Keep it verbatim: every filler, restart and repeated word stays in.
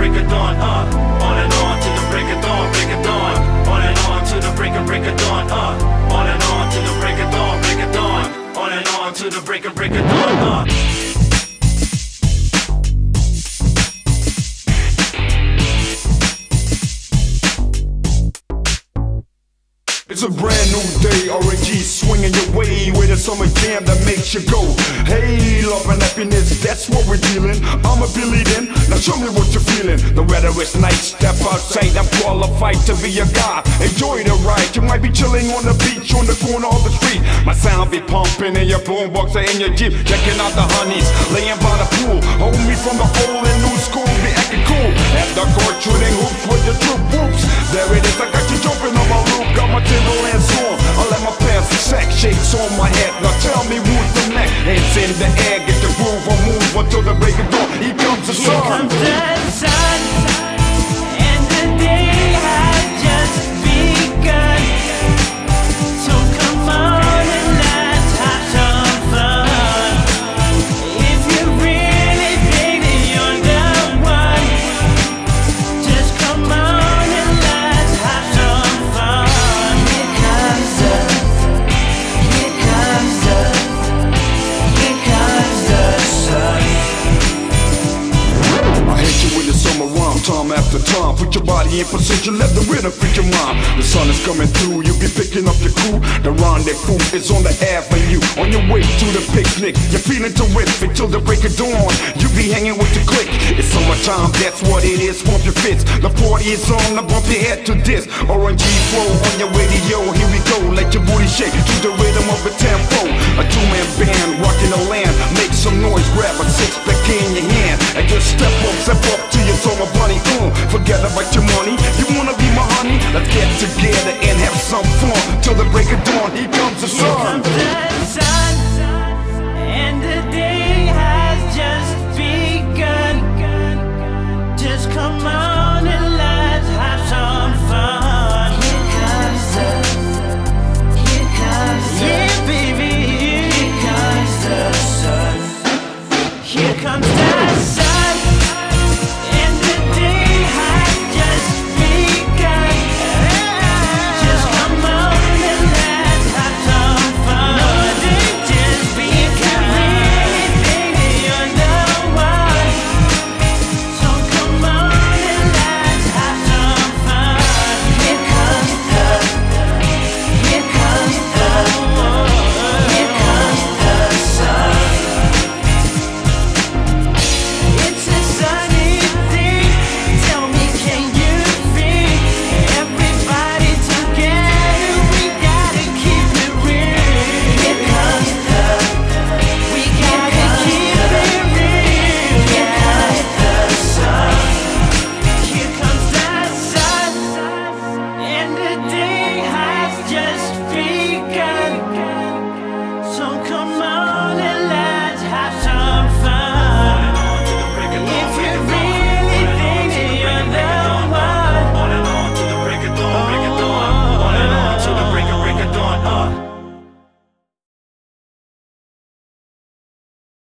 break of dawn, uh, on and on to the break of dawn, break of dawn, on and on to the break of break of dawn, uh, on and on to the break of dawn, break of dawn, on and on to the break of break of dawn, uh. It's a brand new day, R N G swinging your way with a summer jam that makes you go, hey, love and happiness, that's what we're dealing. I'm a Billy then, now show me what you're feeling. The weather is nice, step outside, I'm qualified to be a guy. Enjoy the ride, you might be chilling on the beach, on the corner of the street. My sound be pumping in your boombox or in your Jeep, checking out the honeys, laying by the pool. Hold me from the old and new school, be acting cool. At the court, shooting hoops with the troop whoops. There it is, I got you jumping on my roof, got my Timberlands on, I let my pants sack, shakes on my head. Now tell me who's the next? Hands in the air, get the groove or move until the break of dawn. Here comes the sun. Here comes the sun, and the day has just begun. So come on and let's have some fun. If you really think that you're the one, just come on and let's have some fun. Here comes the, here comes the, here comes the sun. I hit you with the summer rhyme, time after time. Put your body in position, let the rhythm fit your mind. The sun is coming through, you be picking up your crew. The rendezvous is on the avenue, on your way to the picnic. You're feeling terrific till the break of dawn. You be hanging with the clique. It's summertime, that's what it is. Pump your fits, the party is on. Now bump your head to this R N G flow on your radio. Here we go, let your booty shake to the rhythm of a tempo. A two-man band rocking the land. Make some noise, grab a six-pack in your hand and just step up, step up to your summer bunny. Uh, forget about your money, you wanna be my honey? Let's get together and have some fun till the break of dawn. Here comes the Here sun. comes the sun, and the day has just begun. Just come on.